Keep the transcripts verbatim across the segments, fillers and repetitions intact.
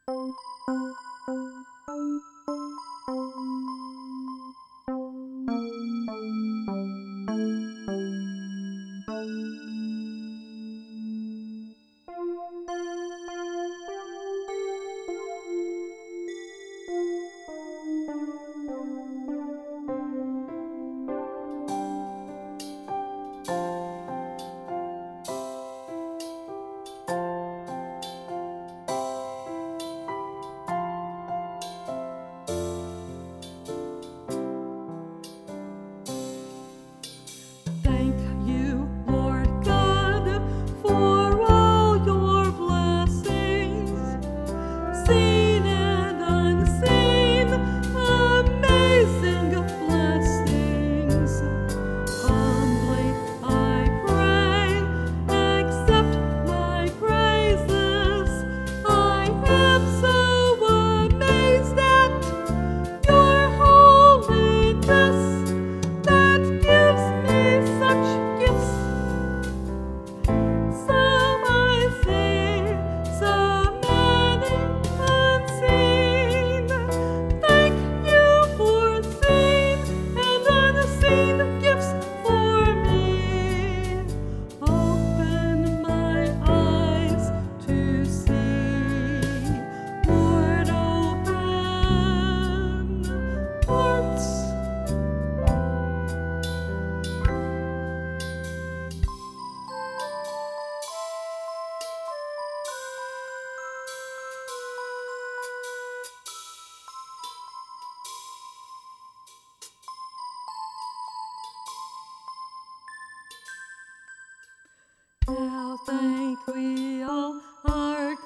Now thank we all our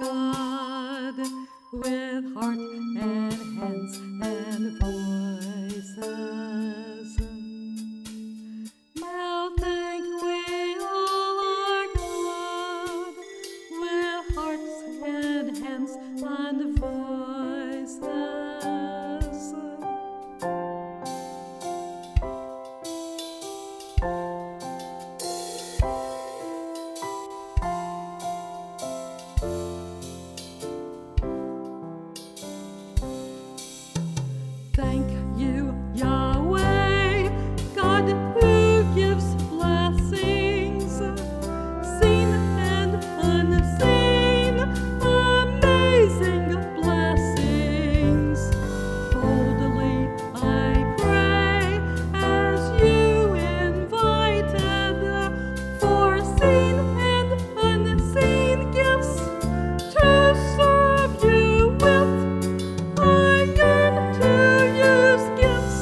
God with heart and hands and voices. Now thank we all our God with hearts and hands and voices. Thank you, Yahweh, God who gives blessings, seen and unseen, amazing blessings. Boldly I pray as you invited, foreseen and unseen gifts to serve you with. I yearn to use gifts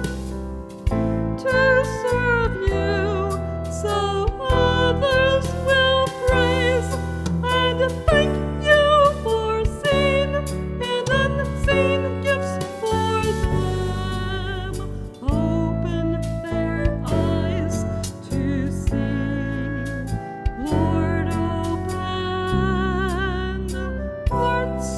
to serve you, so others will praise and thank you for seen and unseen gifts for them. Open their eyes to see, Lord, open hearts.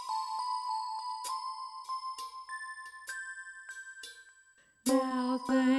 Now thank